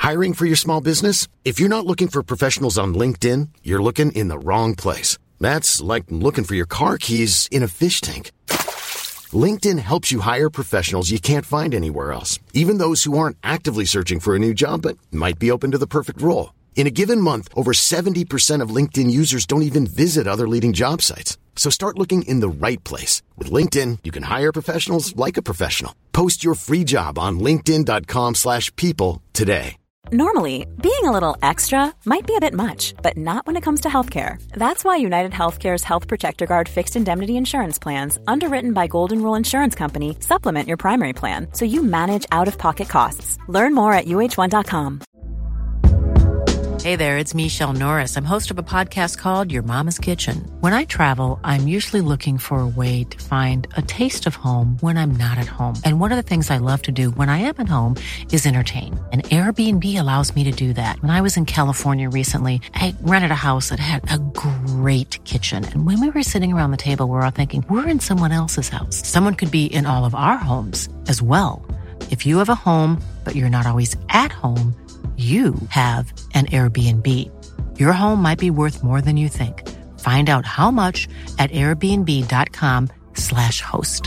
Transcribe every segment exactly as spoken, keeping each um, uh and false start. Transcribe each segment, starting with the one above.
Hiring for your small business? If you're not looking for professionals on LinkedIn, you're looking in the wrong place. That's like looking for your car keys in a fish tank. LinkedIn helps you hire professionals you can't find anywhere else, even those who aren't actively searching for a new job but might be open to the perfect role. In a given month, over seventy percent of LinkedIn users don't even visit other leading job sites. So start looking in the right place. With LinkedIn, you can hire professionals like a professional. Post your free job on linkedin.com slash people today. Normally, being a little extra might be a bit much, but not when it comes to healthcare. That's why United Healthcare's Health Protector Guard fixed indemnity insurance plans, underwritten by Golden Rule Insurance Company, supplement your primary plan so you manage out-of-pocket costs. Learn more at U H one dot com. Hey there, it's Michelle Norris. I'm host of a podcast called Your Mama's Kitchen. When I travel, I'm usually looking for a way to find a taste of home when I'm not at home. And one of the things I love to do when I am at home is entertain. And Airbnb allows me to do that. When I was in California recently, I rented a house that had a great kitchen. And when we were sitting around the table, we were all thinking, we're in someone else's house. Someone could be in all of our homes as well. If you have a home, but you're not always at home, you have an Airbnb. Your home might be worth more than you think. Find out how much at airbnb.com slash host.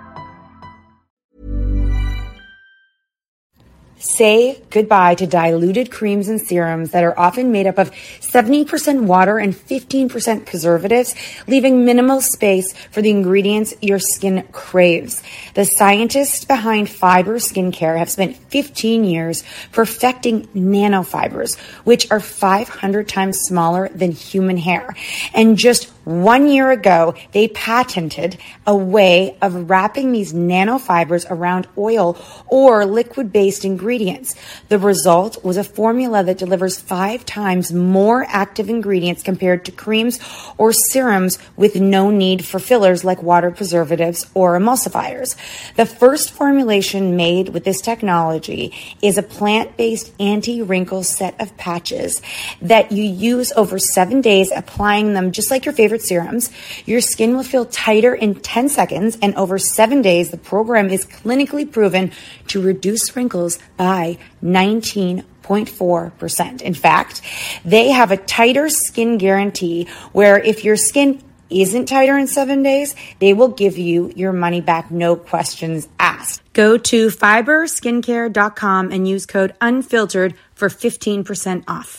Say goodbye to diluted creams and serums that are often made up of seventy percent water and fifteen percent preservatives, leaving minimal space for the ingredients your skin craves. The scientists behind Fiber Skincare have spent fifteen years perfecting nanofibers, which are five hundred times smaller than human hair. And just one year ago, they patented a way of wrapping these nanofibers around oil or liquid-based ingredients. The result was a formula that delivers five times more active ingredients compared to creams or serums with no need for fillers like water preservatives or emulsifiers. The first formulation made with this technology is a plant-based anti-wrinkle set of patches that you use over seven days, applying them just like your favorite serums. Your skin will feel tighter in ten seconds, and over seven days, the program is clinically proven to reduce wrinkles by nineteen point four percent. In fact, they have a tighter skin guarantee where if your skin isn't tighter in seven days, they will give you your money back, no questions asked. Go to fiber skincare dot com and use code UNFILTERED for fifteen percent off.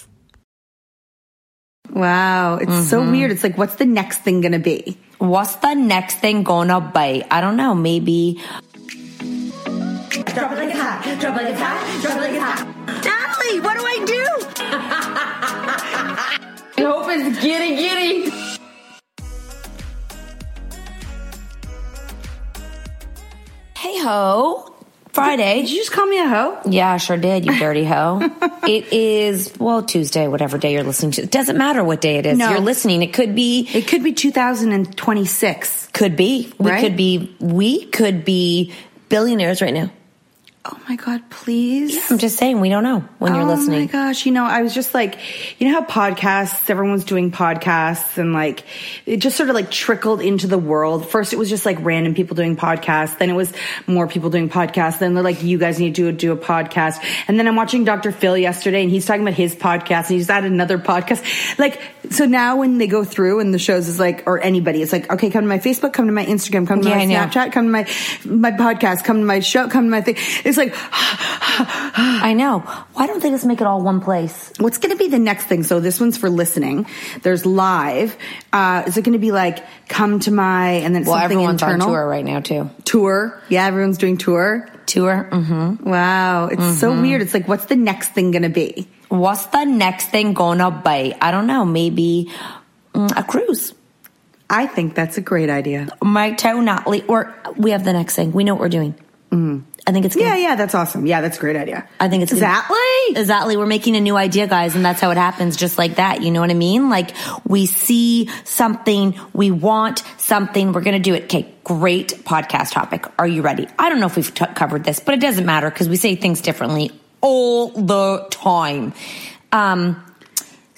Wow, it's mm-hmm. so weird. It's like, what's the next thing gonna be? What's the next thing gonna be? I don't know, maybe... Drop it like it's hot, drop it like it's hot, drop it like it's hot. Natalie, what do I do? I hope it's giddy giddy. Hey ho. Friday. Did you just call me a hoe? Yeah, I sure did, you dirty hoe. It is, well, Tuesday, whatever day you're listening to. It doesn't matter what day it is. No. You're listening. It could be... It could be two thousand twenty-six. Could be. We right? could be... We could be billionaires right now. Oh my God, please. Yeah, I'm just saying, we don't know when you're listening. Oh my gosh. You know, I was just like, you know how podcasts, everyone's doing podcasts and like, it just sort of like trickled into the world. First it was just like random people doing podcasts. Then it was more people doing podcasts. Then they're like, you guys need to do, do a podcast. And then I'm watching Doctor Phil yesterday and he's talking about his podcast and he just added another podcast. Like, so now when they go through and the shows is like, or anybody, it's like, okay, come to my Facebook, come to my Instagram, come to yeah, my Snapchat, come to my, my podcast, come to my show, come to my thing. It's like, I know. Why don't they just make it all one place? What's going to be the next thing? So this one's for listening. There's live. Uh, is it going to be like, come to my, and then well, something everyone's internal? on tour right now too. Tour. Yeah, everyone's doing tour. Tour. Mm-hmm. Wow. It's mm-hmm. so weird. It's like, what's the next thing going to be? What's the next thing gonna be? I don't know. Maybe mm, a cruise. I think that's a great idea. Mike, Toe, Natalie, or we have the next thing. We know what we're doing. Mm. I think it's good. Yeah, yeah, that's awesome. Yeah, that's a great idea. I think it's good. Exactly. Exactly. We're making a new idea, guys, and that's how it happens, just like that. You know what I mean? Like, we see something, we want something, we're going to do it. Okay, great podcast topic. Are you ready? I don't know if we've t- covered this, but it doesn't matter because we say things differently all the time. Um,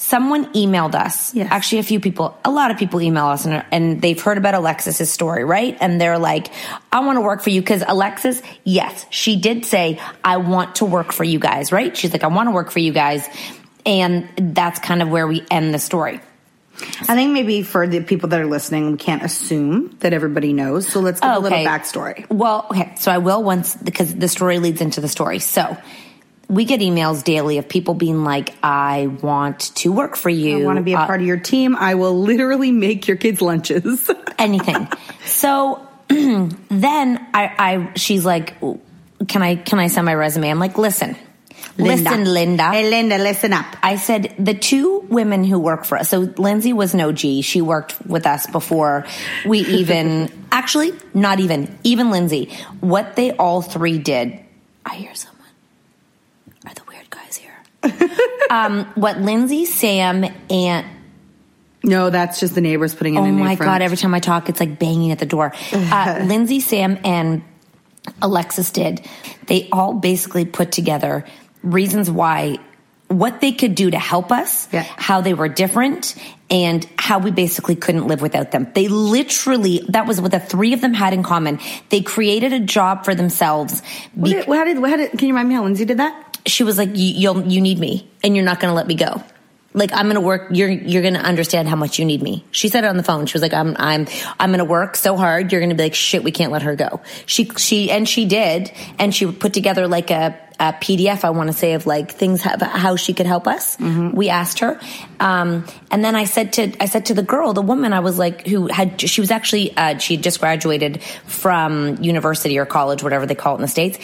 someone emailed us. Yes. Actually, a few people, a lot of people email us and, and they've heard about Alexis's story, right? And they're like, I want to work for you. Because Alexis, yes, she did say, I want to work for you guys, right? She's like, I want to work for you guys. And that's kind of where we end the story. I think maybe for the people that are listening, we can't assume that everybody knows. So let's give okay. a little backstory. Well, okay. So I will once, because the story leads into the story. So we get emails daily of people being like, I want to work for you. I want to be a uh, part of your team. I will literally make your kids' lunches. Anything. So then I, I, she's like, can I, can I send my resume? I'm like, listen. Linda. Listen, Linda. Hey, Linda, listen up. I said, the two women who work for us, so Lindsay was no G. She worked with us before we even, actually, not even, even Lindsay. What they all three did, I hear someone. Are the weird guys here? um, what Lindsay, Sam, and... No, that's just the neighbors putting in oh a new my front. God, every time I talk, it's like banging at the door. Uh, Lindsay, Sam, and Alexis did. They all basically put together reasons why, what they could do to help us, yeah. how they were different, and how we basically couldn't live without them. They literally, that was what the three of them had in common. They created a job for themselves. What did, how did, how did, can you remind me how Lindsay did that? She was like, you, you'll, you need me, and you're not going to let me go. Like, I'm going to work. You're, you're going to understand how much you need me. She said it on the phone. She was like, I'm, I'm, I'm going to work so hard. You're going to be like, shit, we can't let her go. She, she, and she did. And she put together like a, a P D F, I want to say, of like things, how she could help us. Mm-hmm. We asked her. Um, and then I said to, I said to the girl, the woman, I was like, who had, she was actually, uh, she had just graduated from university or college, whatever they call it in the States.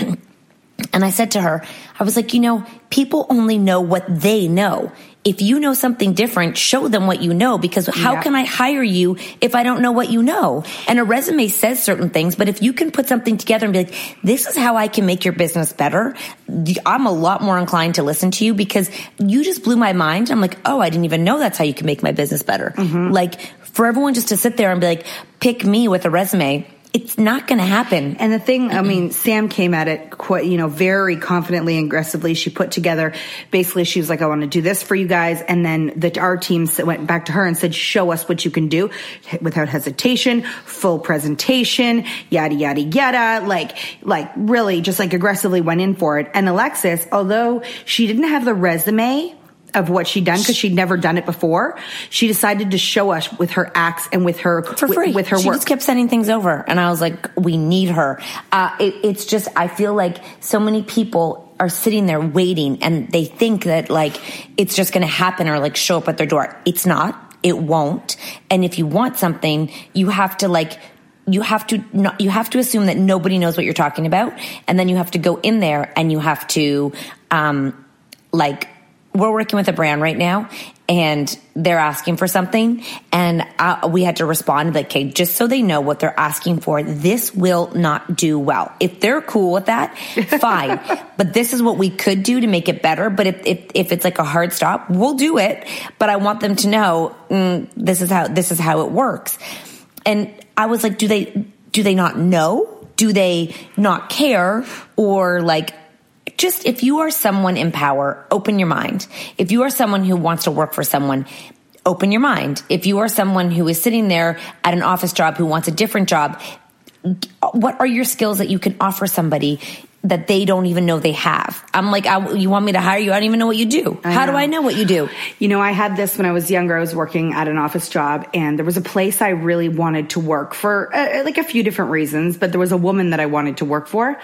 And I said to her, I was like, you know, people only know what they know. If you know something different, show them what you know, because how yeah. can I hire you if I don't know what you know? And a resume says certain things, but if you can put something together and be like, this is how I can make your business better, I'm a lot more inclined to listen to you, because you just blew my mind. I'm like, oh, I didn't even know that's how you can make my business better. Mm-hmm. Like, for everyone just to sit there and be like, pick me with a resume, it's not going to happen. And the thing, I mean, Sam came at it quite, you know, very confidently and aggressively. She put together, basically, she was like, I want to do this for you guys. And then the, our team went back to her and said, show us what you can do without hesitation, full presentation, yada, yada, yada. Like, like really just like aggressively went in for it. And Alexis, although she didn't have the resume of what she'd done, because she'd never done it before, she decided to show us with her acts and with her for free. With, with her she work. She just kept sending things over, and I was like, we need her. Uh, it, it's just, I feel like so many people are sitting there waiting, and they think that like it's just going to happen or like show up at their door. It's not. It won't. And if you want something, you have to like. You have to not, you have to assume that nobody knows what you're talking about, and then you have to go in there and you have to um like. We're working with a brand right now, and they're asking for something, and uh, we had to respond like, okay, just so they know what they're asking for, this will not do well. If they're cool with that, fine. But this is what we could do to make it better. But if, if, if it's like a hard stop, we'll do it. But I want them to know mm, this is how, this is how it works. And I was like, do they, do they not know? Do they not care? Or like, just if you are someone in power, open your mind. If you are someone who wants to work for someone, open your mind. If you are someone who is sitting there at an office job who wants a different job, what are your skills that you can offer somebody that they don't even know they have? I'm like, I, you want me to hire you? I don't even know what you do. I How know. do I know what you do? You know, I had this when I was younger. I was working at an office job, and there was a place I really wanted to work for, uh, like a few different reasons, but there was a woman that I wanted to work for.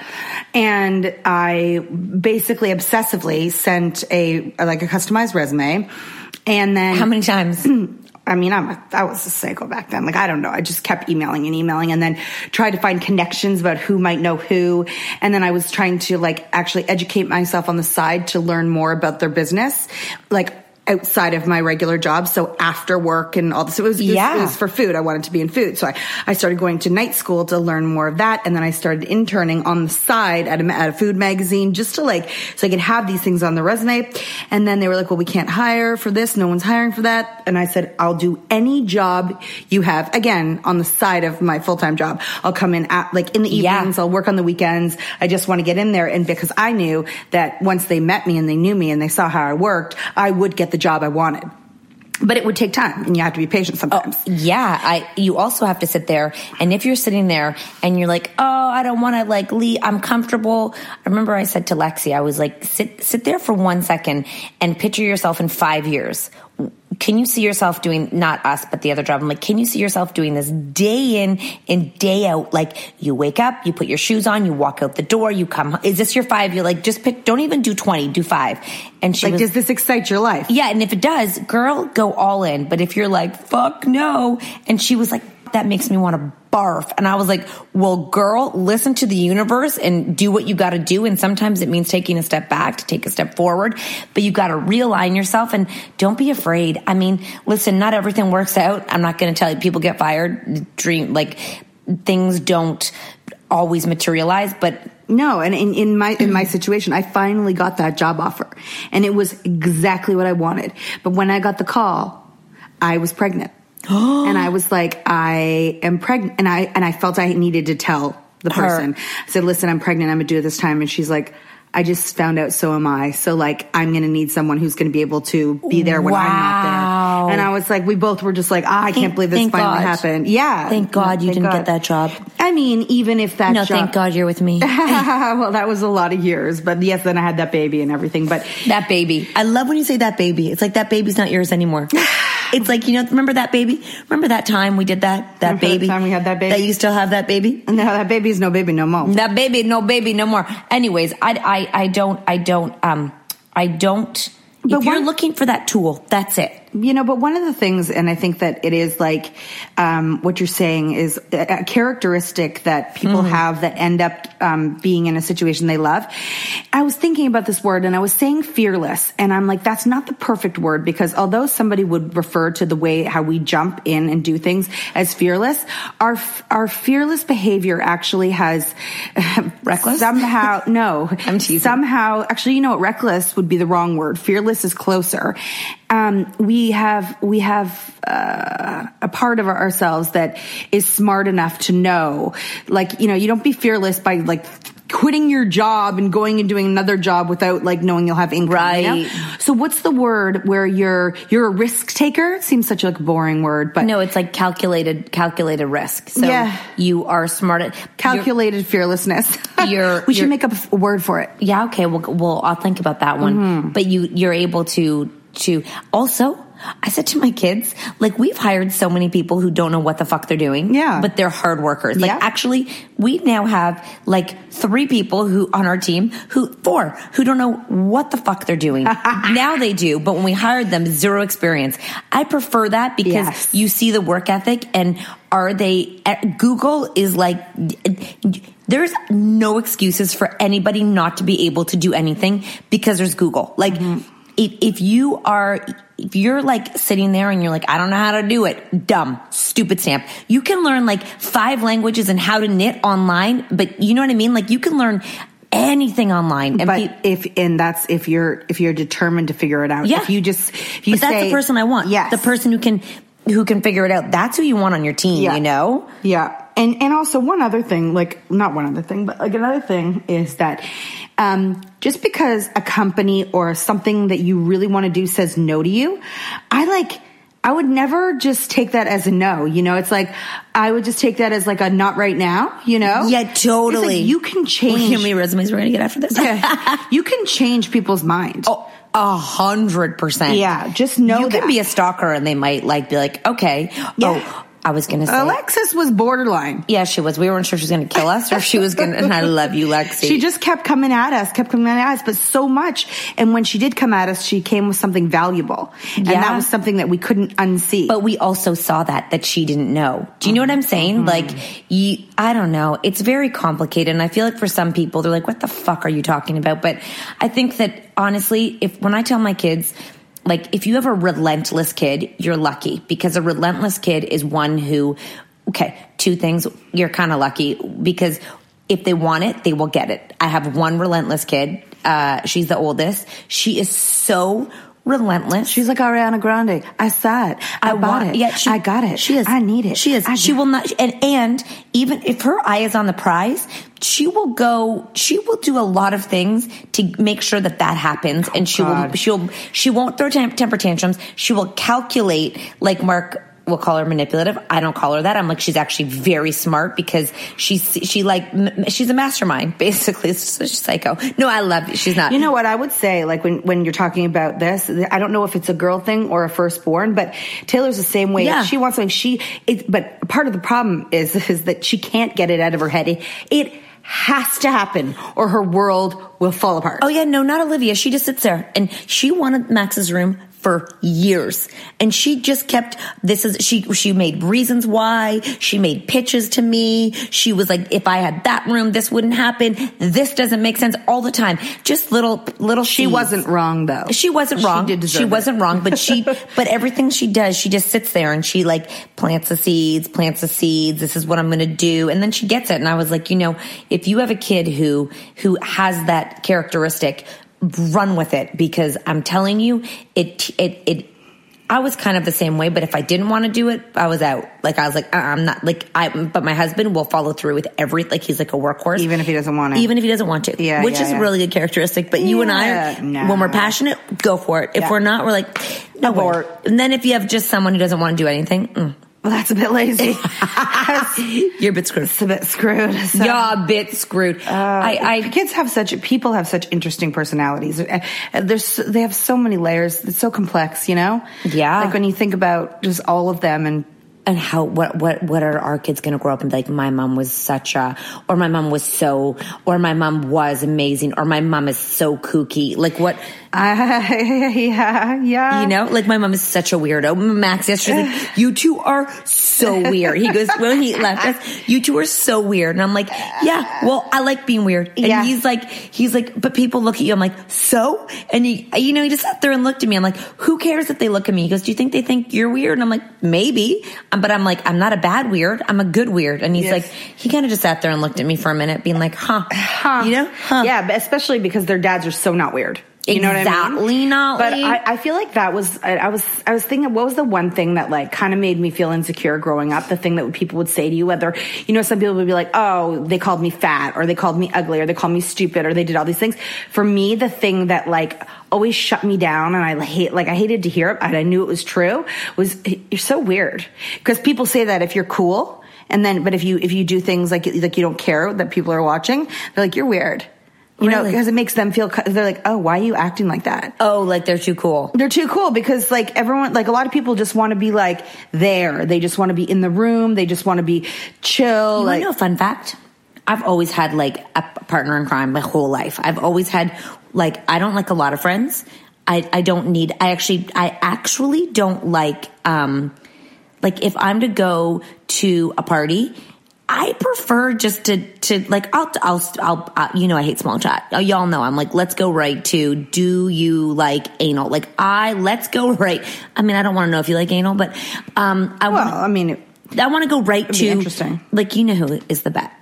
And I basically obsessively sent a, like a customized resume. And then how many times? I mean, I'm a, I was a psycho back then. Like, I don't know. I just kept emailing and emailing, and then tried to find connections about who might know who. And then I was trying to like actually educate myself on the side to learn more about their business, like outside of my regular job. So after work and all this, it was, it was, yeah. it was for food. I wanted to be in food. So I, I started going to night school to learn more of that. And then I started interning on the side at a, at a food magazine, just to like, so I could have these things on the resume. And then they were like, well, we can't hire for this. No one's hiring for that. And I said, I'll do any job you have. Again, on the side of my full-time job. I'll come in at like in the evenings. Yeah. I'll work on the weekends. I just want to get in there. And because I knew that once they met me and they knew me and they saw how I worked, I would get the job I wanted. But it would take time, and you have to be patient sometimes. Oh, yeah, I. You also have to sit there, and if you're sitting there and you're like, "Oh, I don't want to like leave. I'm comfortable." I remember I said to Lexi, I was like, "Sit, sit there for one second and picture yourself in five years. Can you see yourself doing, not us, but the other job?" I'm like, can you see yourself doing this day in and day out? Like, you wake up, you put your shoes on, you walk out the door, you come, is this your five? You're like, just pick, don't even do twenty, do five. And she like, was, does this excite your life? Yeah, and if it does, girl, go all in. But if you're like, fuck no. And she was like, that makes me want to barf. And I was like, well, girl, listen to the universe and do what you got to do. And sometimes it means taking a step back to take a step forward, but you got to realign yourself and don't be afraid. I mean, listen, not everything works out. I'm not going to tell you people get fired, dream, like things don't always materialize, but no. And in, in my, in my situation, I finally got that job offer and it was exactly what I wanted. But when I got the call, I was pregnant. And I was like, I am pregnant. And I, and I felt I needed to tell the person. Her. I said, listen, I'm pregnant. I'm going to do it this time. And she's like, I just found out. So am I. So like, I'm going to need someone who's going to be able to be there when wow. I'm not there. And I was like, we both were just like, ah, I thank, can't believe this finally God. happened. Yeah. Thank God you thank didn't God. get that job. I mean, even if that no, job. thank God you're with me. Well, that was a lot of years. But yes, then I had that baby and everything. But that baby. I love when you say that baby. It's like that baby's not yours anymore. It's like, you know, remember that baby? Remember that time we did that? That remember baby? The time we had that baby? That you still have that baby? No, that baby's no baby no more. That baby, no baby no more. Anyways, I, I, I don't, I don't, um, I don't, but if you're one, looking for that tool, that's it. You know, but one of the things, and I think that it is like, um, what you're saying is a characteristic that people mm. have that end up, um, being in a situation they love. I was thinking about this word and I was saying fearless. And I'm like, that's not the perfect word because although somebody would refer to the way how we jump in and do things as fearless, our, our fearless behavior actually has reckless somehow, no, I'm teasing. Somehow, actually, you know what? Reckless would be the wrong word. Fearless is closer. Um, we have, we have, uh, a part of ourselves that is smart enough to know, like, you know, you don't be fearless by like quitting your job and going and doing another job without like knowing you'll have income. Right. You know? So what's the word where you're, you're a risk taker? It seems such a like, boring word, but no, it's like calculated, calculated risk. So yeah. you are smart at calculated you're, fearlessness. You're, we should you're, make up a word for it. Yeah. Okay. Well, well, I'll think about that one, mm-hmm. but you, you're able to, to also, I said to my kids, like, we've hired so many people who don't know what the fuck they're doing. Yeah. But they're hard workers. Like, yeah. actually, we now have, like, three people who, on our team, who, four, who don't know what the fuck they're doing. Now they do. But when we hired them, zero experience. I prefer that because yes. you see the work ethic and are they, Google is like, there's no excuses for anybody not to be able to do anything because there's Google. Like, mm-hmm. If, if you are, if you're like sitting there and you're like, I don't know how to do it, dumb, stupid stamp. You can learn like five languages and how to knit online, but you know what I mean? Like you can learn anything online. And but be, if, and that's if you're, if you're determined to figure it out. Yeah. If you just, if you but say, that's the person I want. Yes. The person who can, who can figure it out. That's who you want on your team, yeah. you know? Yeah. And, and also one other thing, like not one other thing, but like another thing is that, um, just because a company or something that you really want to do says no to you, I like, I would never just take that as a no, you know, it's like, I would just take that as like a not right now, you know? Yeah, totally. Like you can change. How many resumes we're going to get after this? Yeah. You can change people's minds. Oh, a hundred percent. Yeah. Just know you that. could be a stalker and they might like be like, okay. Yeah. Oh, I was going to say. Alexis was borderline. Yeah, she was. We weren't sure she was going to kill us or if she was going to, and I love you, Lexi. She just kept coming at us, kept coming at us, but so much. And when she did come at us, she came with something valuable. And yeah. that was something that we couldn't unsee. But we also saw that, that she didn't know. Do you know what I'm saying? Mm-hmm. Like, you, I don't know. It's very complicated. And I feel like for some people, they're like, what the fuck are you talking about? But I think that honestly, if, when I tell my kids, like, if you have a relentless kid, you're lucky because a relentless kid is one who, okay, two things, you're kind of lucky because if they want it, they will get it. I have one relentless kid uh, she's the oldest. She is so relentless. She's like Ariana Grande. I saw it. I, I bought want, it. Yeah, she, I got it. She is. I need it. She is. I she do. will not. And, and even if her eye is on the prize, she will go. She will do a lot of things to make sure that that happens. And she God. will. She'll. She won't throw temp- temper tantrums. She will calculate, like Mark. We'll call her manipulative. I don't call her that. I'm like, she's actually very smart because she's, she like, she's a mastermind, basically. It's just psycho. No, I love it. She's not. You know what I would say, like when, when you're talking about this, I don't know if it's a girl thing or a firstborn, but Taylor's the same way. Yeah. She wants something. She, it, but part of the problem is, is that she can't get it out of her head. It, it has to happen or her world will fall apart. Oh yeah, no, not Olivia. She just sits there and she wanted Max's room for years. And she just kept, this is, she, she made reasons why. She made pitches to me. She was like, if I had that room, this wouldn't happen. This doesn't make sense all the time. Just little, little She seeds. wasn't wrong though. She wasn't She wrong. did deserve She it. wasn't wrong, but she, but everything she does, she just sits there and she like plants the seeds, plants the seeds. This is what I'm going to do. And then she gets it. And I was like, you know, if you have a kid who, who has that characteristic, run with it, because I'm telling you, it, it, it, I was kind of the same way, but if I didn't want to do it, I was out. Like, I was like, uh, I'm not like, I, but my husband will follow through with every, like, he's like a workhorse. Even if he doesn't want to. Even if he doesn't want to. Yeah. Which yeah, is yeah. a really good characteristic. But you and I, Yeah, are, no. when we're passionate, go for it. If Yeah. we're not, we're like, no. Abort. And then if you have just someone who doesn't want to do anything, mm. Well, that's a bit lazy. You're a bit screwed. It's a bit screwed. So. You're a bit screwed. Uh, I, I, kids have such, people have such interesting personalities. Uh, There's, they have so many layers. It's so complex, you know? Yeah. Like when you think about just all of them and And how, what, what, what are our kids going to grow up and be like, my mom was such a, or my mom was so, or my mom was amazing, or my mom is so kooky. Like what? Uh, yeah, yeah. You know, like my mom is such a weirdo. Max yesterday's like, you two are so weird. He goes, when he left us, you two are so weird. And I'm like, yeah, well, I like being weird. And Yeah. he's like, he's like, but people look at you. I'm like, so? And he, you know, he just sat there and looked at me. I'm like, who cares if they look at me? He goes, do you think they think you're weird? And I'm like, maybe. Um, But I'm like, I'm not a bad weird. I'm a good weird. And he's Yes. like, he kind of just sat there and looked at me for a minute being like, huh, Huh. you know? Huh. Yeah, but especially because their dads are so not weird. You know what I mean? Exactly not. But I, I feel like that was, I, I was, I was thinking, what was the one thing that like kind of made me feel insecure growing up? The thing that people would say to you, whether, you know, some people would be like, oh, they called me fat or they called me ugly or they called me stupid or they did all these things. For me, the thing that like always shut me down and I hate, like I hated to hear it and I knew it was true was you're so weird. Because people say that if you're cool and then, but if you, if you do things like, like you don't care that people are watching, they're like, you're weird. You know, Really? because it makes them feel, they're like, oh, why are you acting like that? Oh, like they're too cool. They're too cool because like everyone, like a lot of people just want to be like there. They just want to be in the room. They just want to be chill. You like, want to know a fun fact? I've always had like a partner in crime my whole life. I've always had like, I don't like a lot of friends. I, I don't need, I actually, I actually don't like, um, like if I'm to go to a party, I prefer just to, to like, I'll, I'll, I'll, I'll, you know, I hate small chat. Y'all know I'm like, let's go right to, do you like anal? Like I, let's go right. I mean, I don't want to know if you like anal, but, um, I well, want I mean, it, I want to go right be to, interesting. like, you know who is the best.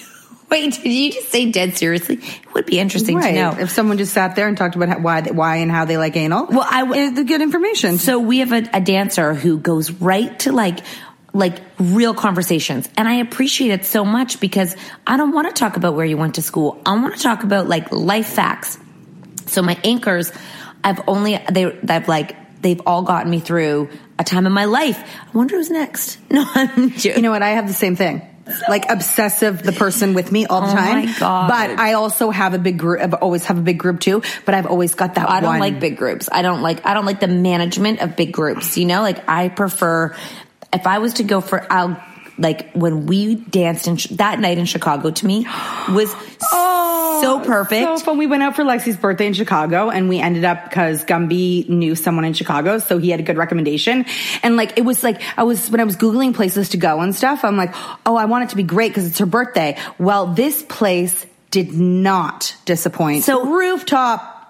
Wait, did you just say dead seriously? It would be interesting right. to know. If someone just sat there and talked about how, why, why and how they like anal. Well, I w- it's good information. So we have a, a dancer who goes right to like, like real conversations. And I appreciate it so much because I don't want to talk about where you went to school. I want to talk about like life facts. So my anchors, I've only, they, they've like, they've all gotten me through a time in my life. I wonder who's next. No, I'm joking. You know what? I have the same thing. Like obsessive, the person with me all the Oh time. my God. But I also have a big group. I always have a big group too. But I've always got that I don't one. like big groups. I don't like, I don't like the management of big groups. You know, like I prefer, if I was to go for, I'll, like when we danced in that night in Chicago to me was oh, so perfect. So fun. We went out for Lexi's birthday in Chicago and we ended up because Gumby knew someone in Chicago. So he had a good recommendation. And like, it was like, I was, when I was Googling places to go and stuff, I'm like, oh, I want it to be great because it's her birthday. Well, this place did not disappoint. So- rooftop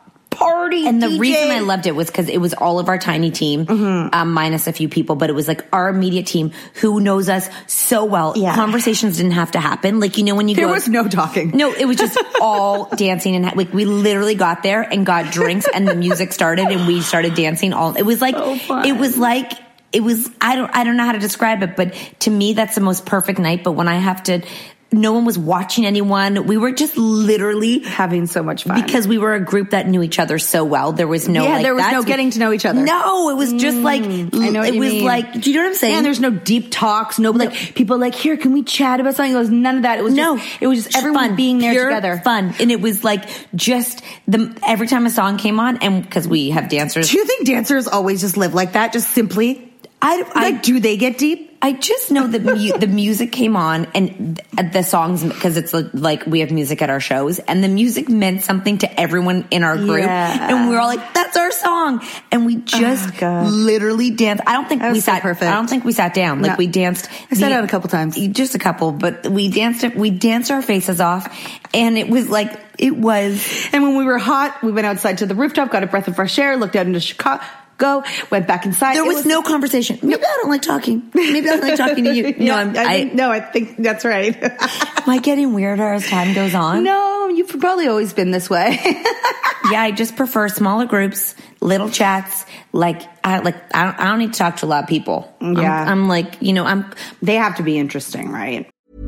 party. And the D J. reason I loved it was because it was all of our tiny team, mm-hmm. um, minus a few people, but it was like our immediate team who knows us so well. Yeah. Conversations didn't have to happen. Like, you know, when you there go. There was no talking. No, it was just all dancing. And like, we literally got there and got drinks and the music started and we started dancing all. It was like, so fun. it was like, it was, I don't, I don't know how to describe it, but to me, that's the most perfect night. But when I have to, no one was watching anyone. We were just literally having so much fun because we were a group that knew each other so well. There was no, yeah, like, there was no getting to know each other. No, it was just like, mm, I know what it you was mean. like, do you know what I'm saying? And there's no deep talks. No, like people like, here, can we chat about something? It was none of that. It was no, just, it was just everyone fun, being there pure together. Fun. And it was like just the, every time a song came on, and because we have dancers. Do you think dancers always just live like that? Just simply? I, like, I do they get deep? I just know that mu- the music came on and th- the songs, because it's like we have music at our shows, and the music meant something to everyone in our group. Yeah. And we were all like, that's our song. And we just oh, literally danced. I don't think we so sat, perfect. I don't think we sat down. Like no. we danced. I sat down a couple times. Just a couple, but we danced it. We danced our faces off, and it was like, it was. And when we were hot, we went outside to the rooftop, got a breath of fresh air, looked out into Chicago. Go, went back inside. There was, was no conversation. Maybe I don't like talking. Maybe I don't like talking to you. No, yeah, I'm, I I, think, no, I think that's right. Am I getting weirder as time goes on? No, you've probably always been this way. Yeah, I just prefer smaller groups, little chats. Like, I like. I don't, I don't need to talk to a lot of people. Yeah, I'm, I'm like, you know, I'm. They have to be interesting, right?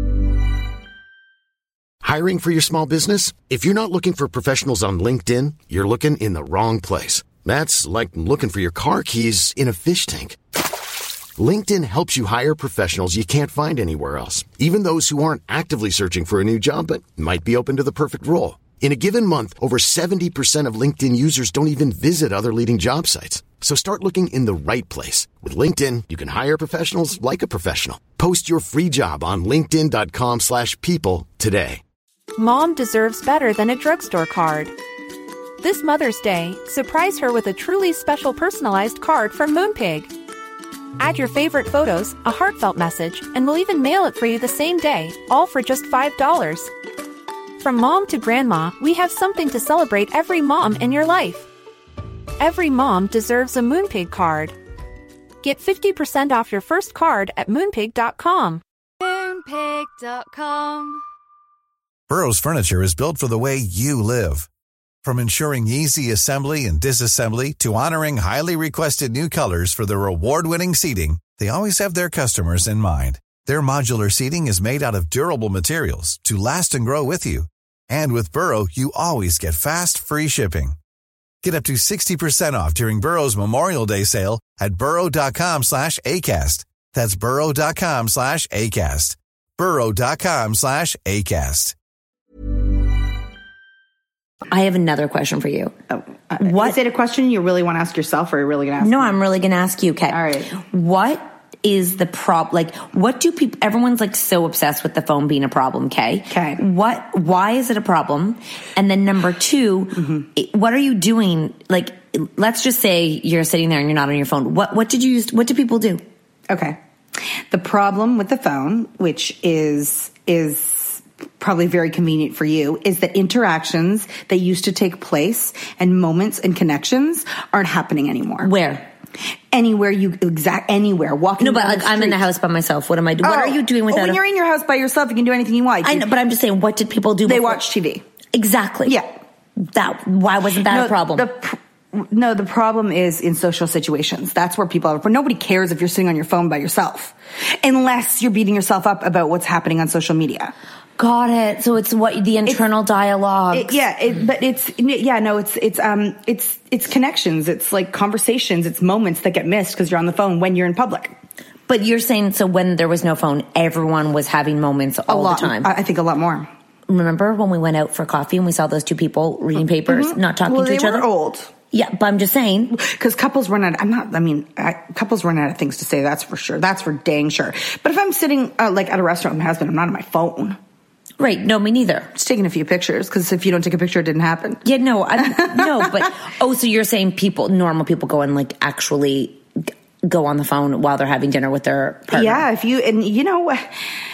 Hiring for your small business? If you're not looking for professionals on LinkedIn, you're looking in the wrong place. That's like looking for your car keys in a fish tank. LinkedIn helps you hire professionals you can't find anywhere else, even those who aren't actively searching for a new job but might be open to the perfect role. In a given month, over seventy percent of LinkedIn users don't even visit other leading job sites. So start looking in the right place. With LinkedIn, you can hire professionals like a professional. Post your free job on linkedin dot com slash people today. Mom deserves better than a drugstore card. This Mother's Day, surprise her with a truly special personalized card from Moonpig. Add your favorite photos, a heartfelt message, and we'll even mail it for you the same day, all for just five dollars. From mom to grandma, we have something to celebrate every mom in your life. Every mom deserves a Moonpig card. Get fifty percent off your first card at moonpig dot com. moonpig dot com. Burrow's furniture is built for the way you live. From ensuring easy assembly and disassembly to honoring highly requested new colors for their award-winning seating, they always have their customers in mind. Their modular seating is made out of durable materials to last and grow with you. And with Burrow, you always get fast, free shipping. Get up to sixty percent off during Burrow's Memorial Day sale at burrow dot com slash ACAST. That's burrow dot com slash ACAST. burrow dot com slash ACAST. I have another question for you. Oh, uh, what is it? A question you really want to ask yourself, or are you really going to ask? No, me? I'm really going to ask you. Okay. All right. What is the prob? Like, what do people? Everyone's like so obsessed with the phone being a problem. Okay. Okay. What? Why is it a problem? And then number two, mm-hmm. what are you doing? Like, let's just say you're sitting there and you're not on your phone. What? What did you use? What do people do? Okay. The problem with the phone, which is is. probably very convenient for you, is that interactions that used to take place and moments and connections aren't happening anymore. Where? Anywhere you exact anywhere walking. No, but like I'm in the house by myself. What am I doing? Oh, what are you doing with well, that? When you're in your house by yourself, you can do anything you want. I know, but I'm just saying, what did people do? They before? watch T V. Exactly. Yeah. That. Why wasn't that no, a problem? The pr- no, the problem is in social situations. That's where people are. But nobody cares if you're sitting on your phone by yourself, unless you're beating yourself up about what's happening on social media. Got it. So it's what the internal it's, dialogue. It, yeah, it, but it's yeah, no, it's it's um it's it's connections. It's like conversations. It's moments that get missed because you're on the phone when you're in public. But you're saying so when there was no phone, everyone was having moments all a lot, the time. I think a lot more. Remember when we went out for coffee and we saw those two people reading papers, mm-hmm. not talking well, to each they other? Were old. Yeah, but I'm just saying. Because couples run out, I'm not, I mean, I, couples run out of things to say, that's for sure. That's for dang sure. But if I'm sitting uh, like at a restaurant with my husband, I'm not on my phone. Right, no, me neither. Just taking a few pictures, because if you don't take a picture, it didn't happen. Yeah, no, I, no, but, oh, so you're saying people, normal people go and like actually go on the phone while they're having dinner with their partner? Yeah, if you, and you know,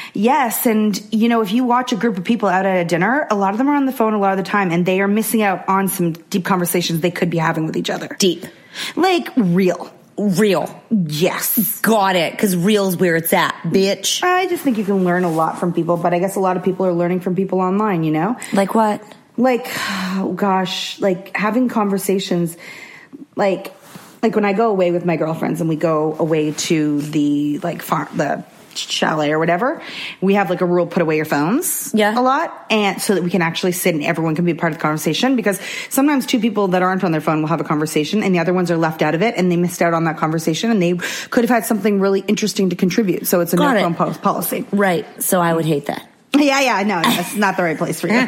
Yes. And, you know, if you watch a group of people out at a dinner, a lot of them are on the phone a lot of the time, and they are missing out on some deep conversations they could be having with each other. Deep. Like, real. Real. Yes. Got it. Because real's where it's at, bitch. I just think you can learn a lot from people, but I guess a lot of people are learning from people online, you know? Like what? Like, oh gosh, like having conversations, like, like when I go away with my girlfriends and we go away to the, like, farm, the chalet or whatever, we have like a rule, put away your phones yeah. a lot, and so that we can actually sit and everyone can be a part of the conversation, because sometimes two people that aren't on their phone will have a conversation and the other ones are left out of it and they missed out on that conversation and they could have had something really interesting to contribute. So it's a Got no it. phone post policy. Right. So I would hate that. Yeah, yeah, no, that's not the right place for you.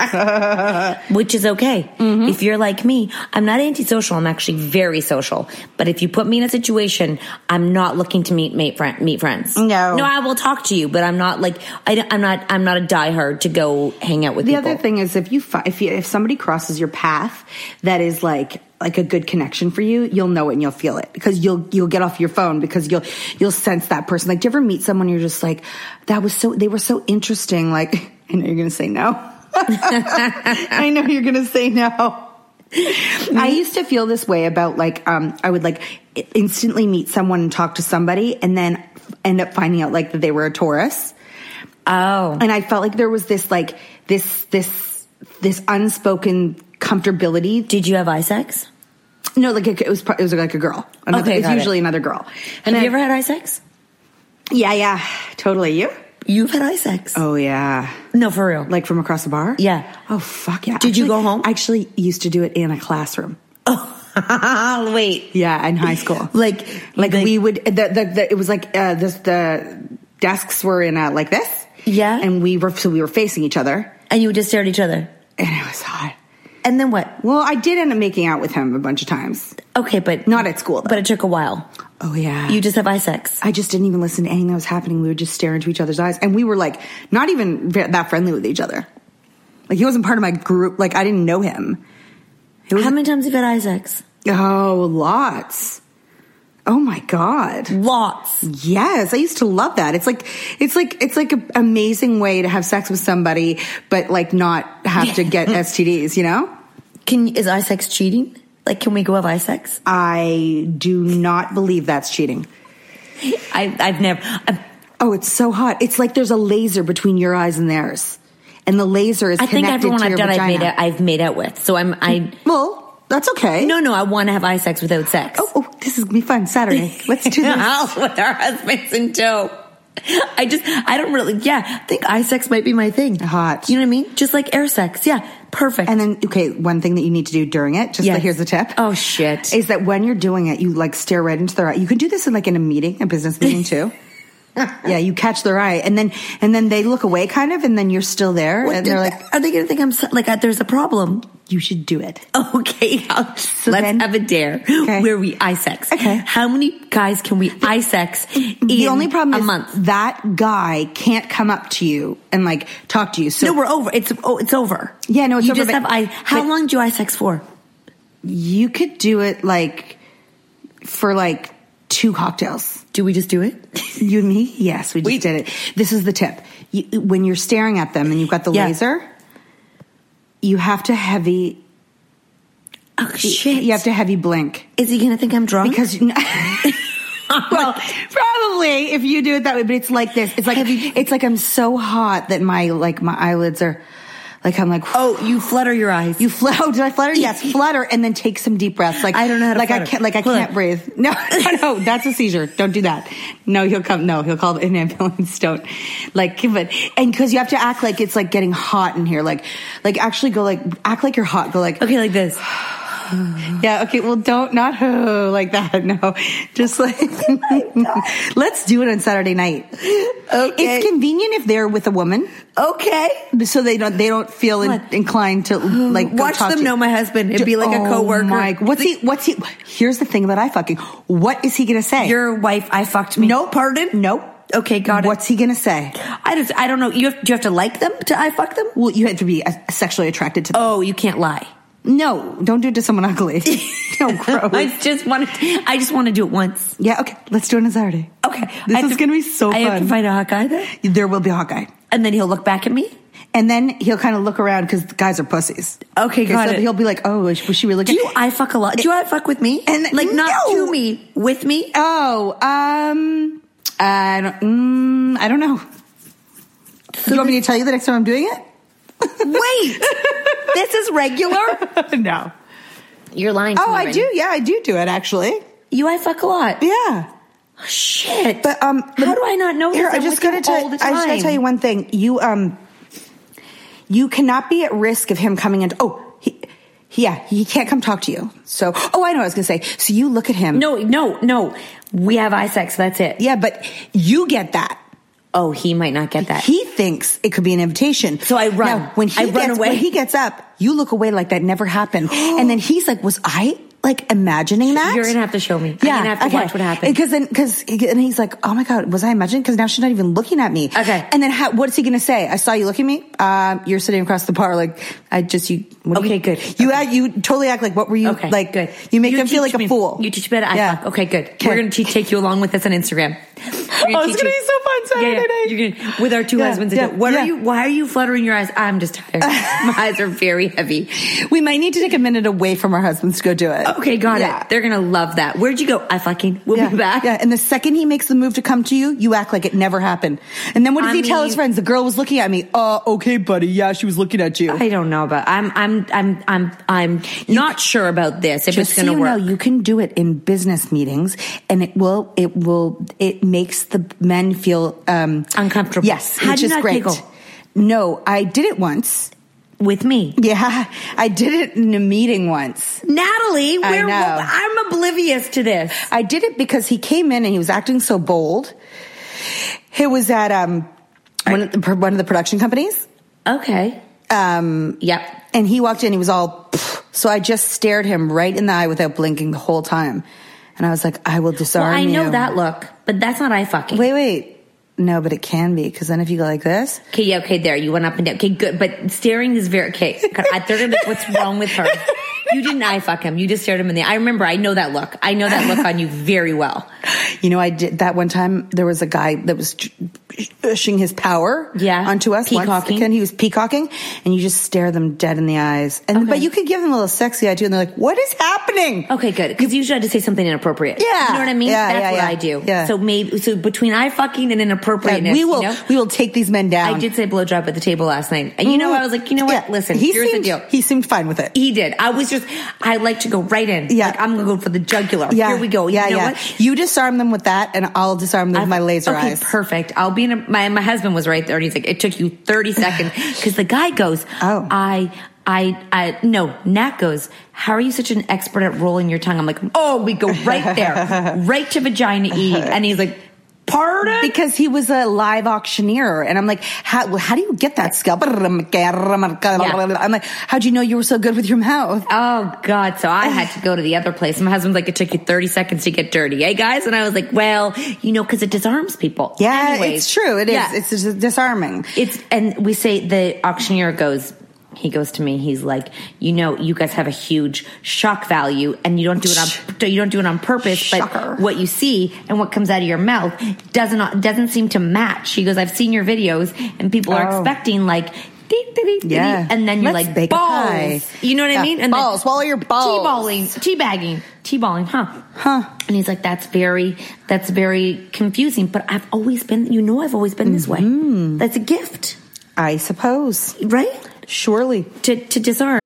Which is okay. Mm-hmm. If you're like me, I'm not antisocial. I'm actually very social. But if you put me in a situation, I'm not looking to meet meet, friend, meet friends. No, no, I will talk to you, but I'm not like I, I'm not I'm not a diehard to go hang out with the people. The other thing is if you fi- if you, if somebody crosses your path that is like like a good connection for you, you'll know it and you'll feel it, because you'll you'll get off your phone because you'll you'll sense that person. Like, do you ever meet someone you're just like, that was so they were so interesting? Like, I know you're gonna say no. I know you're gonna say no. I used to feel this way about like um I would like instantly meet someone and talk to somebody and then end up finding out like that they were a Taurus. Oh, and I felt like there was this like this this this unspoken comfortability. Did you have eye sex? No, like it was it was like a girl. Another, okay, it's usually it. another girl. And have you ever had eye sex? Yeah, yeah, totally. You? You've had eye sex? Oh yeah. No, for real. Like from across the bar? Yeah. Oh fuck yeah. Did actually, you go home? I actually used to do it in a classroom. Oh, wait. Yeah, in high school. like, like, like we would. The, the, the it was like uh, this. The desks were in a, like this. Yeah. And we were so we were facing each other. And you would just stare at each other. And it was hot. And then what? Well, I did end up making out with him a bunch of times. Okay, but not at school, though. But it took a while. Oh, yeah. You just have eye sex. I just didn't even listen to anything that was happening. We would just stare into each other's eyes. And we were, like, not even that friendly with each other. Like, he wasn't part of my group. Like, I didn't know him. How many times have you had eye sex? Oh, lots. Oh, my God. Lots. Yes. I used to love that. It's like, it's like, it's like an amazing way to have sex with somebody, but, like, not have to get S T Ds, you know? Can Is eye sex cheating? Like, can we go have eye sex? I do not believe that's cheating. I, I've never. I've, oh, it's so hot. It's like there's a laser between your eyes and theirs, and the laser is I think connected everyone to I've your done, vagina. I've made, out, I've made out with. So I'm. I well, that's okay. No, no, I want to have eye sex without sex. Oh, oh this is gonna be fun. Saturday. Let's do this. House with our husbands in tow. I just, I don't really, yeah, I think eye sex might be my thing. Hot. You know what I mean? Just like air sex. Yeah, perfect. And then, okay, one thing that you need to do during it, just yes. like, here's the tip. Oh, shit. Is that when you're doing it, you like stare right into their eye. You can do this in like in a meeting, a business meeting too. Yeah, you catch their eye, and then and then they look away, kind of, and then you're still there, what and they're like, "Are they going to think I'm so, like uh, there's a problem?" You should do it. Okay, I'll, so let's then, have a dare okay. where we eye sex. Okay, how many guys can we eye sex? In the only problem a is month? that guy can't come up to you and like talk to you. So no, we're over. It's oh, it's over. Yeah, no, it's you over. Just have eye. How long do you eye sex for? You could do it like for like two cocktails. Do we just do it? You and me? Yes, we just we, did it. This is the tip. You, when you're staring at them and you've got the yeah. laser, you have to heavy... Oh, shit. You have to heavy blink. Is he going to think I'm drunk? Because... well, probably if you do it that way, but it's like this. It's like, heavy. It's like I'm so hot that my, like, my eyelids are... Like, I'm like, oh, you flutter your eyes. You flutter. Oh, did I flutter? Yes, flutter and then take some deep breaths. Like, I don't know how to like flutter. I can't, like I Pull can't it. breathe. No, no, no, that's a seizure. Don't do that. No, he'll come, no, he'll call an ambulance. Don't. Like, but, and cause you have to act like it's like getting hot in here. Like, like actually go like, act like you're hot. Go like, okay, like this. Yeah, okay, well, don't, not oh, like that, no. Just like, let's do it on Saturday night. Okay. It's convenient if they're with a woman. Okay. So they don't, they don't feel in, inclined to, like, go watch talk them to know my husband. It'd be like oh a coworker. My, what's he, what's he, here's the thing about I fucking, what is he gonna say? Your wife, I fucked me. Nope. Pardon? Nope. Okay, got it. What's he gonna say? I just, I don't know. You have, do you have to like them to I fuck them? Well, you have to be uh, sexually attracted to them. Oh, you can't lie. No, don't do it to someone ugly. No, gross. I just want to. I just want to do it once. Yeah, okay. Let's do it on Saturday. Okay, this is going to be so fun. I have to find a hot guy there. There will be a hot guy, and then he'll look back at me. And then he'll kind of look around because guys are pussies. Okay, got so it. He'll be like, "Oh, was she really looking?" Do you eye fuck a lot? Do you eye fuck with me? And like not no. to me, with me? Oh, um, I don't. Mm, I don't know. So do you want me to tell you the next time I'm doing it? Wait, this is regular? No, you're lying. To oh, me I right do. now. Yeah, I do do it actually. You eye fuck a lot. Yeah. Oh, shit. But um, how do I not know? Here, this? I just gotta tell. I just gotta tell you one thing. You um. You cannot be at risk of him coming into, oh, he, yeah, he can't come talk to you. So, oh, I know what I was going to say. So you look at him. No, no, no. We have eye sex. That's it. Yeah, but you get that. Oh, he might not get that. He thinks it could be an invitation. So I run. Now, when he I gets, run away. When he gets up, you look away like that never happened. And then he's like, was I like imagining that? You're going to have to show me. Yeah, I'm going to have to okay. watch what happened. Because then, because, and he's like, oh my God, was I imagining? Because now she's not even looking at me. Okay. And then how, what is he going to say? I saw you looking at me. Um, you're sitting across the bar. Like, I just, you, what okay, you, good. You okay. act, you totally act like, what were you, okay, like, good. You make you them feel like me. a fool. You teach me how to yeah. fuck. Okay, good. Okay. We're going to take you along with us on Instagram. Oh, it's going to be so fun Saturday yeah, yeah. night. You're gonna, with our two yeah, husbands. Yeah, what yeah. are you, why are you fluttering your eyes? I'm just tired. My eyes are very heavy. We might need to take a minute away from our husbands to go do it. Okay, got yeah. it. They're going to love that. Where'd you go? I fucking, we'll yeah. be back. Yeah, and the second he makes the move to come to you, you act like it never happened. And then what does I he mean, tell his friends? The girl was looking at me. Oh, uh, okay, buddy. Yeah, she was looking at you. I don't know, but I'm, I'm, I'm, I'm, I'm not sure about this. If Just it's going to so you work. know, you can do it in business meetings, and it will, it will, it makes the men feel um, uncomfortable. Yes, How which do you is not great. giggle? No, I did it once. With me? Yeah, I did it in a meeting once. Natalie, I we're, know. I'm oblivious to this. I did it because he came in and he was acting so bold. It was at um one of the, one of the production companies. Okay. Um, yep. And he walked in, he was all, pfft. So I just stared him right in the eye without blinking the whole time. And I was like, I will disarm you. Well, I know you. that look, but that's not eye fucking. Wait, wait. No, but it can be, because then if you go like this. Okay, yeah, okay, there. You went up and down. Okay, good. But staring is very, okay. I, they're gonna be like, what's wrong with her? You didn't eye fuck him. You just stared him in the eye. I remember, I know that look. I know that look on you very well. You know, I did that one time. There was a guy that was pushing his power yeah. onto us. Peacocking. Once. He was peacocking, and you just stare them dead in the eyes. And okay. But you could give them a little sexy eye too, and they're like, what is happening? Okay, good. Because you usually had to say something inappropriate. Yeah. You know what I mean? Yeah, That's yeah, what yeah. I do. Yeah. So maybe, so between eye fucking and inappropriateness, yeah, we will, you know? we will take these men down. I did say blowjob at the table last night. And you know, I was like, you know what? Yeah. Listen, he here's seemed, the deal. He seemed fine with it. He did. I was just, I like to go right in. Yeah. Like, I'm going to go for the jugular. Yeah. Here we go. You yeah, know yeah. what? You disarm them with that, and I'll disarm them with my laser okay, eyes. Perfect. I'll be in a, my, my husband was right there, and he's like, it took you thirty seconds. Because the guy goes, oh. I, I, I, no, Nat goes, how are you such an expert at rolling your tongue? I'm like, oh, we go right there. Right to vagina E. And he's like, pardon? Because he was a live auctioneer. And I'm like, how, how do you get that skill? Yeah. I'm like, how'd you know you were so good with your mouth? Oh, God. So I had to go to the other place. My husband's like, it took you thirty seconds to get dirty. Hey, guys? And I was like, well, you know, because it disarms people. Yeah, Anyways, it's true. It is. yeah. It's just disarming. It's, and we say, the auctioneer goes, he goes to me, he's like, you know, you guys have a huge shock value, and you don't do it on, you don't do it on purpose, Shocker. but what you see and what comes out of your mouth doesn't, doesn't seem to match. He goes, I've seen your videos, and people are Oh. expecting like, dee, dee, dee, dee, Yeah. and then you're Let's like, bake a balls. pie. You know what Yeah. I mean? And balls, swallow your balls. T-balling, T-bagging, T-balling, huh? Huh. And he's like, that's very, that's very confusing, but I've always been, you know, I've always been this Mm-hmm. way. That's a gift. I suppose. Right? Surely. To, to disarm.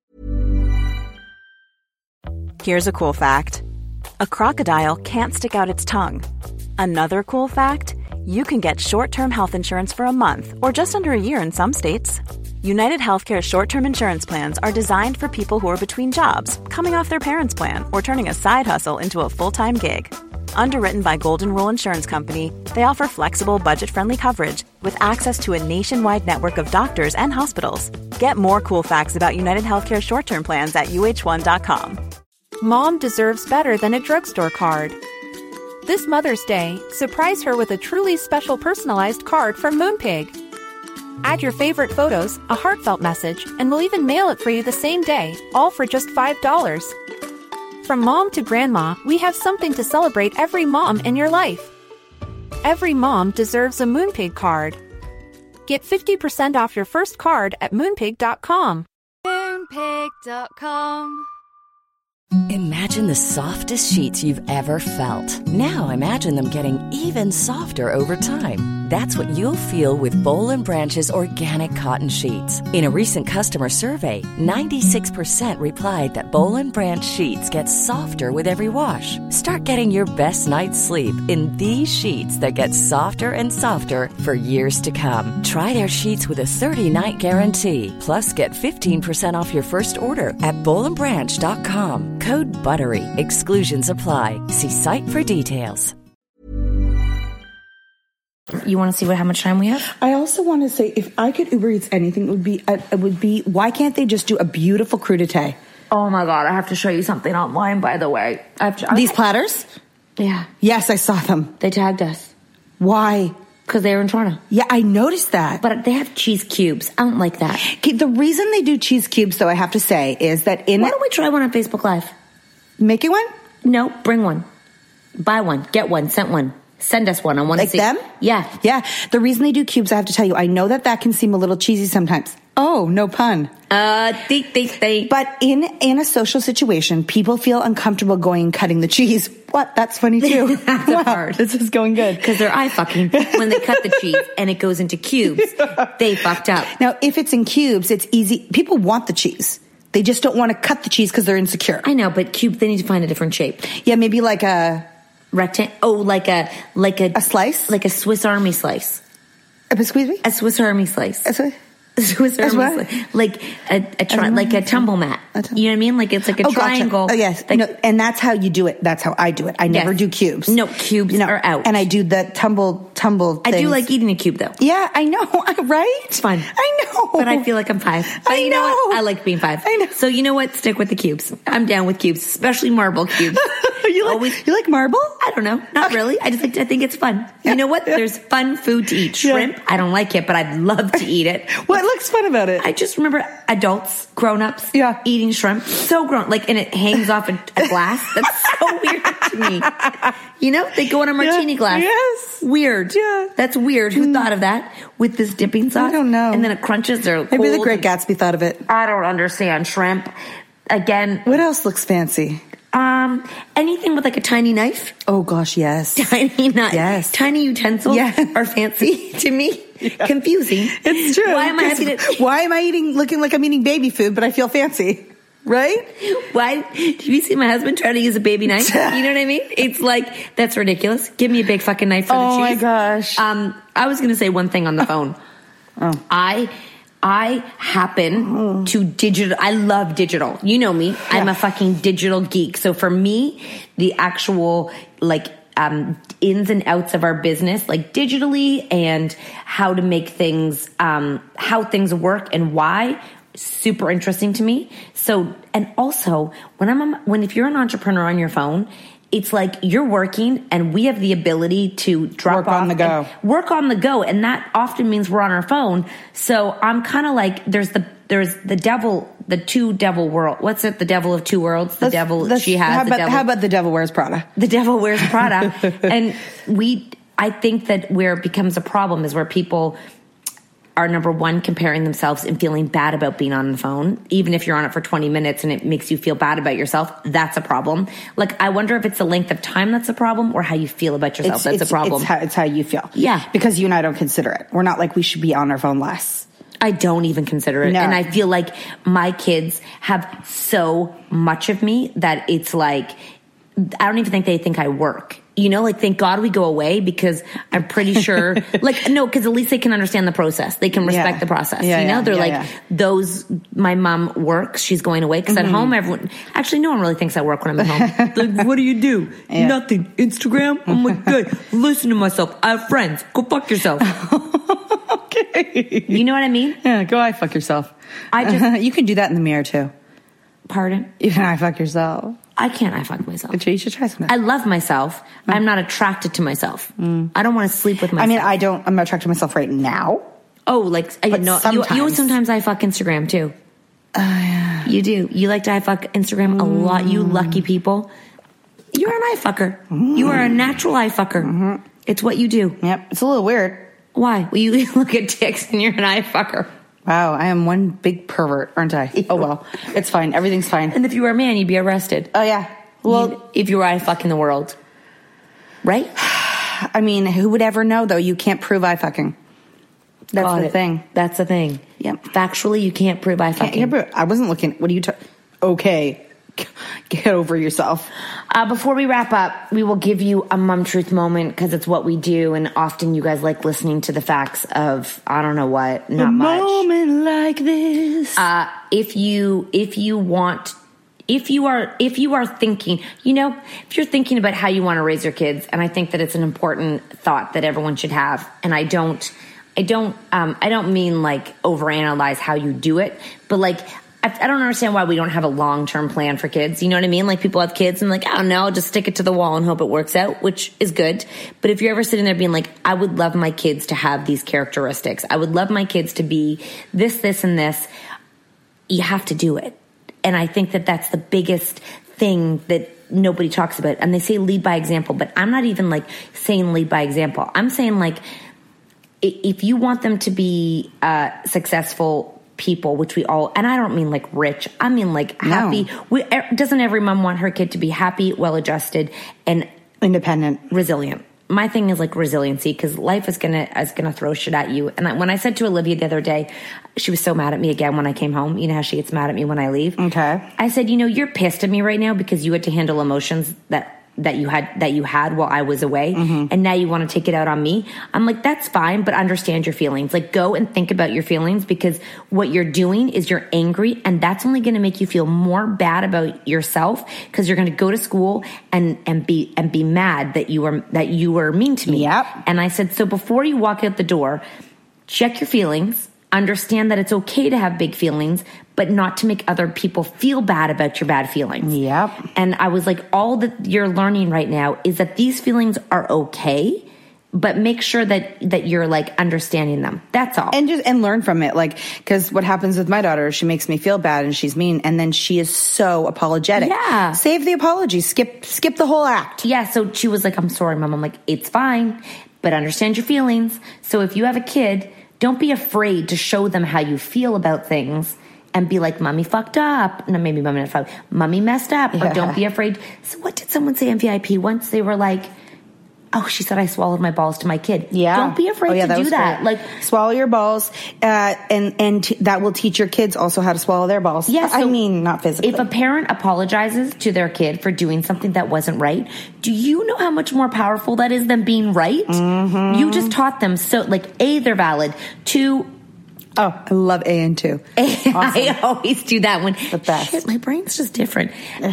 Here's a cool fact. A crocodile can't stick out its tongue. Another cool fact, you can get short-term health insurance for a month or just under a year in some states. United Healthcare short-term insurance plans are designed for people who are between jobs, coming off their parents' plan, or turning a side hustle into a full-time gig. Underwritten by Golden Rule Insurance Company, they offer flexible, budget-friendly coverage with access to a nationwide network of doctors and hospitals. Get more cool facts about United Healthcare short-term plans at U H one dot com. Mom deserves better than a drugstore card. This Mother's Day, surprise her with a truly special personalized card from Moonpig. Add your favorite photos, a heartfelt message, and we'll even mail it for you the same day, all for just five dollars. From mom to grandma, we have something to celebrate every mom in your life. Every mom deserves a Moonpig card. Get fifty percent off your first card at moonpig dot com. Moonpig dot com. Imagine the softest sheets you've ever felt. Now imagine them getting even softer over time. That's what you'll feel with Boll and Branch's organic cotton sheets. In a recent customer survey, ninety-six percent replied that Boll and Branch sheets get softer with every wash. Start getting your best night's sleep in these sheets that get softer and softer for years to come. Try their sheets with a thirty-night guarantee. Plus, get fifteen percent off your first order at boll and branch dot com. Code BUTTERY. Exclusions apply. See site for details. You want to see what how much time we have? I also want to say, if I could Uber Eats anything, it would be, uh, it would be, why can't they just do a beautiful crudité? Oh my God, I have to show you something online, by the way. I have to, These platters? Yeah. Yes, I saw them. They tagged us. Why? Because they were in Toronto. Yeah, I noticed that. But they have cheese cubes. I don't like that. Okay, the reason they do cheese cubes, though, I have to say, is that in... Why don't we try one on Facebook Live? Making one? No, bring one. Buy one. Get one. Send one. Send us one. I want to like see. Like them? Yeah. Yeah. The reason they do cubes, I have to tell you, I know that that can seem a little cheesy sometimes. Oh, no pun. Uh, they, they, they. But in in a social situation, people feel uncomfortable going and cutting the cheese. What? That's funny too. That's wow, hard. This is going good. Because they're eye fucking when they cut the cheese and it goes into cubes. Yeah. They fucked up. Now, if it's in cubes, it's easy. People want the cheese. They just don't want to cut the cheese because they're insecure. I know, but cube, they need to find a different shape. Yeah, maybe like a rectangle. Oh, like a like a a slice, like a Swiss Army slice. Excuse me, a Swiss Army slice. A Swiss. Swiss Army slice. Like a, a tri- like a tumble mat. A tum- you know what I mean? Like it's like a oh, triangle. Gotcha. Oh yes, like, no, and that's how you do it. That's how I do it. I never yes. do cubes. No, cubes no. are out. And I do the tumble tumble. I things. do like eating a cube though. Yeah, I know. Right? It's fun. I know. But I feel like I'm five. But I you know. know what? I like being five. I know. So you know what? Stick with the cubes. I'm down with cubes, especially marble cubes. you like Always, you like marble? I don't know. Not really. I just like. I think it's fun. Yeah. You know what? Yeah. There's fun food to eat. Shrimp. Yeah. I don't like it, but I'd love to eat it. What looks fun about it? I just remember adults, grown-ups, yeah. eating shrimp. So grown. Like, and it hangs off a, a glass. That's so weird to me. You know, they go in a martini yeah. glass. Yes. Weird. Yeah. That's weird. Who mm. thought of that? With this dipping sauce? I don't know. And then it crunches or Maybe cold. The Great Gatsby thought of it. I don't understand. Shrimp. Again. What else looks fancy? Um, anything with like a tiny knife. Oh gosh, yes. Tiny knife. Yes. Tiny utensils yeah. are fancy to me. Yeah. Confusing. It's true. Why am I having it? Why am I eating, looking like I'm eating baby food, but I feel fancy? Right? Why? Did you see my husband try to use a baby knife? You know what I mean? It's like, that's ridiculous. Give me a big fucking knife for oh the cheese. Oh my gosh. Um, I was going to say one thing on the phone. oh. I, I happen oh. to digital. I love digital. You know me. Yeah. I'm a fucking digital geek. So for me, the actual like, Um, ins and outs of our business, like digitally, and how to make things, um, how things work and why, super interesting to me. So, and also when I'm, when if you're an entrepreneur on your phone, it's like you're working and we have the ability to drop work off on the go, work on the go. And that often means we're on our phone. So I'm kind of like, there's the, there's the devil, the two devil world. What's it? The devil of two worlds. The let's, devil let's, she has. How about, the devil, how about the devil wears Prada? The devil wears Prada. And we, I think that where it becomes a problem is where people are, number one, comparing themselves and feeling bad about being on the phone. Even if you're on it for twenty minutes and it makes you feel bad about yourself, that's a problem. Like, I wonder if it's the length of time that's a problem or how you feel about yourself it's, that's it's, a problem. It's how, it's how you feel. Yeah. Because you and I don't consider it. We're not like we should be on our phone less. I don't even consider it. No. And I feel like my kids have so much of me that it's like, I don't even think they think I work. You know, like, thank God we go away because I'm pretty sure, like, no, because at least they can understand the process. They can respect yeah. the process. Yeah, you know, yeah, they're yeah, like, yeah. those, my mom works, she's going away. Because mm-hmm. at home, everyone, actually, no one really thinks I work when I'm at home. Like, what do you do? Yeah. Nothing. Instagram? I'm like, good. Listen to myself. I have friends. Go fuck yourself. Okay. You know what I mean? Yeah, go I fuck yourself. I just, you can do that in the mirror too. Pardon? You can I fuck yourself. I can't I fuck myself. But you should try something. I love myself. Mm. I'm not attracted to myself. Mm. I don't want to sleep with myself. I mean, I don't, I'm not attracted to myself right now. Oh, like I But know you, sometimes. you sometimes I fuck Instagram too. Uh, yeah. You do. You like to I fuck Instagram mm. a lot. You lucky people. You're an eye fucker. Mm. You are a natural eye fucker. Mm-hmm. It's what you do. Yep. It's a little weird. Why? Well, you look at dicks and you're an eye fucker. Wow, I am one big pervert, aren't I? Oh well, it's fine. Everything's fine. And if you were a man, you'd be arrested. Oh yeah. Well, you, if you were eye fucking the world, right? I mean, who would ever know though? You can't prove eye fucking. That's Got the it. thing. That's the thing. Yep. Factually, you can't prove eye fucking. Can't, can't prove, I wasn't looking. What are you talking? Okay. Get over yourself. Uh, before we wrap up, we will give you a mum truth moment because it's what we do, and often you guys like listening to the facts of I don't know what, not a much. moment like this. Uh, if you if you want, if you are if you are thinking, you know, if you're thinking about how you want to raise your kids, and I think that it's an important thought that everyone should have, and I don't, I don't, um, I don't mean like overanalyze how you do it, but like. I don't understand why we don't have a long-term plan for kids. You know what I mean? Like people have kids and like, I don't know, I'll just stick it to the wall and hope it works out, which is good. But if you're ever sitting there being like, I would love my kids to have these characteristics. I would love my kids to be this, this, and this. You have to do it. And I think that that's the biggest thing that nobody talks about. And they say lead by example, but I'm not even like saying lead by example. I'm saying like, if you want them to be uh, successful people, which we all, and I don't mean like rich, I mean like happy. No. We, doesn't every mom want her kid to be happy, well-adjusted, and independent, resilient? My thing is like resiliency, because life is gonna is gonna throw shit at you. And I, when I said to Olivia the other day, she was so mad at me again when I came home. You know how she gets mad at me when I leave. Okay. I said, you know, you're pissed at me right now because you had to handle emotions that. that you had that you had while I was away, mm-hmm. and now you want to take it out on me. I'm like, that's fine, but understand your feelings. Like, go and think about your feelings, because what you're doing is you're angry, and that's only going to make you feel more bad about yourself, because you're going to go to school and and be and be mad that you were that you were mean to me. Yep. And I said, so before you walk out the door, check your feelings. Understand that it's okay to have big feelings, but not to make other people feel bad about your bad feelings. Yep. And I was like, all that you're learning right now is that these feelings are okay, but make sure that, that you're like understanding them. That's all. And just, and learn from it. Like, cause what happens with my daughter, she makes me feel bad and she's mean. And then she is so apologetic. Yeah. Save the apology. Skip, skip the whole act. Yeah. So she was like, I'm sorry, Mom. I'm like, it's fine, but understand your feelings. So if you have a kid, don't be afraid to show them how you feel about things and be like, Mommy fucked up. No, maybe Mommy not fucked. Mommy messed up. Or Yeah. don't be afraid. So what did someone say on V I P once? They were like, oh, she said I swallowed my balls to my kid. Yeah. Don't be afraid Oh, yeah, to that do was that. great. Like, swallow your balls, uh, and and t- that will teach your kids also how to swallow their balls. yeah, I so mean, not physically. If a parent apologizes to their kid for doing something that wasn't right, do you know how much more powerful that is than being right? Mm-hmm. You just taught them. So, like, A, they're valid. Two, oh, I love A and two. Awesome. I always do that one. The best. Shit, my brain's just different.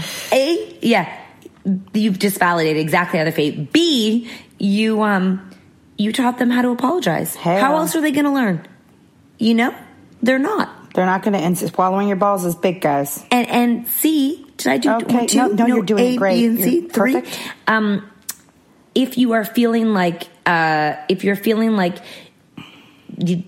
A, yeah, you've just validated exactly how they feel. B, you um, you taught them how to apologize. Hell. How else are they going to learn? You know, they're not. They're not going to. And swallowing your balls is big, guys. And and C, did I do Okay, two? no, no, you're doing A, great. B, and C, You're three. perfect. Um, if you are feeling like, uh, if you're feeling like you.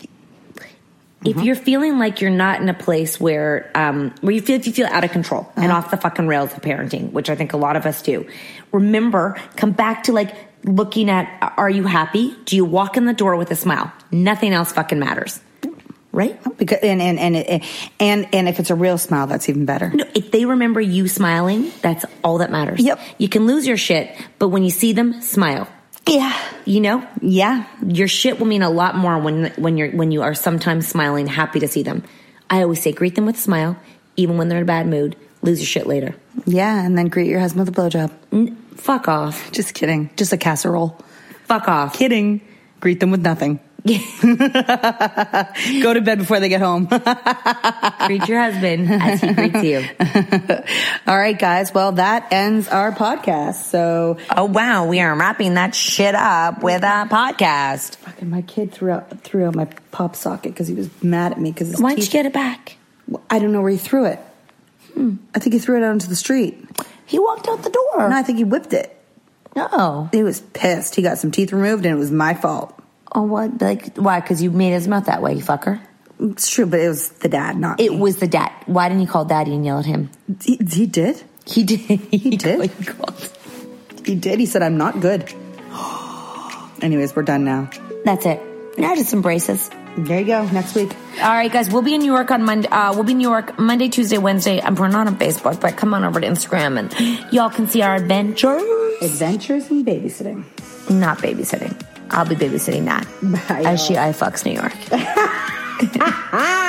If Mm-hmm. you're feeling like you're not in a place where um, where you feel if you feel out of control uh-huh. and off the fucking rails of parenting, which I think a lot of us do, remember, come back to like looking at, are you happy? Do you walk in the door with a smile? Nothing else fucking matters, right? Because and and and it, and and if it's a real smile, that's even better. No, if they remember you smiling, that's all that matters. Yep. You can lose your shit, but when you see them, smile. Yeah. You know? Yeah. Your shit will mean a lot more when when you're when you are sometimes smiling, happy to see them. I always say greet them with a smile, even when they're in a bad mood. Lose your shit later. Yeah, and then greet your husband with a blowjob. N- fuck off. Just kidding. Just a casserole. Fuck off. Kidding. Greet them with nothing. Go to bed before they get home. Greet your husband as he greets you. All right, guys. Well, that ends our podcast. So, oh wow, we are wrapping that shit up with a podcast. Fucking my kid threw out threw out my pop socket because he was mad at me. Because why'd you get it back? I don't know where he threw it. Hmm. I think he threw it out into the street. He walked out the door. No, I think he whipped it. No, he was pissed. He got some teeth removed, and it was my fault. Oh, what? Like, why? Because you made his mouth that way, you fucker. It's true, but it was the dad, not It me. was the dad. Why didn't you call daddy and yell at him? He, he did? He did. He did? He called. He did. He said, I'm not good. Anyways, we're done now. That's it. Now just some braces. There you go. Next week. All right, guys. We'll be in New York on Monday. Uh, we'll be in New York Monday, Tuesday, Wednesday. And we're not on Facebook, but come on over to Instagram and y'all can see our adventures. Adventures in babysitting. Not babysitting. I'll be babysitting that. Bye, as y'all. she I fucks New York.